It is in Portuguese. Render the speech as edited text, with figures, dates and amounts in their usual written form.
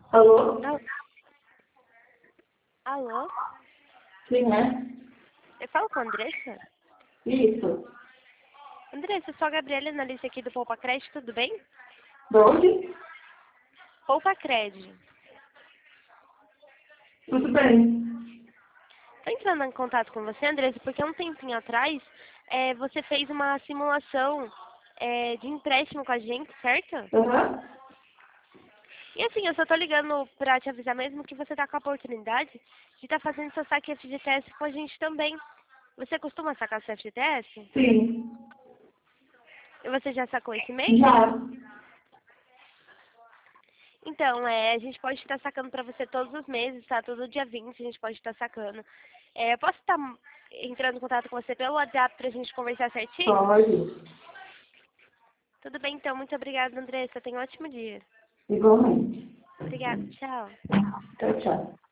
Alô? Al- Alô? Sim, né? Eu falo com a Andressa? Isso. Andressa, eu sou a Gabriela, analista aqui do Poupa Crédito, tudo bem? De onde? Poupa Crédito. Tudo bem. Estou entrando em contato com você, Andressa, porque há um tempinho atrás você fez uma simulação de empréstimo com a gente, certo? Aham. E assim, eu só tô ligando pra te avisar mesmo que você tá com a oportunidade de estar fazendo seu saque FGTS com a gente também. Você costuma sacar seu FGTS? Sim. E você já sacou esse mês? Já. Então, a gente pode estar sacando pra você todos os meses, tá? Todo dia 20 a gente pode estar sacando. Eu posso estar entrando em contato com você pelo WhatsApp pra gente conversar certinho? Pode. Tudo bem, então. Muito obrigada, Andressa. Tenha um ótimo dia. Igualmente. Obrigada. Tchau. Tchau, tchau.